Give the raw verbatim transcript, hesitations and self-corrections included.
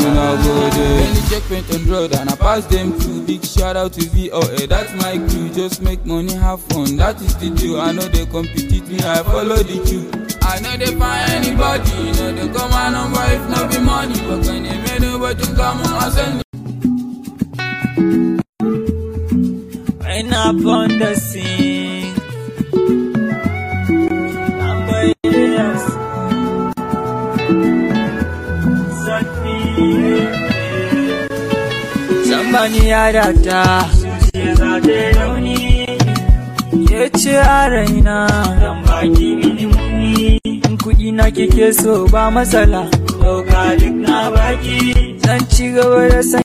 no go there. Any checkpoint on road and I pass them through. Big shout out to V O A, that's my crew. Just make money, have fun, that is the deal. I know they compete with me, I follow the queue. I know they find anybody, you know they come on number if not be money. But when they made nobody come on, I send when up on the scene, number yes, somebody had a ta, she's a day ke ce a raina, dan baki mini muni, in kuɗi na kike so ba matsala, ɗauka duk na baki, zan ci gaba da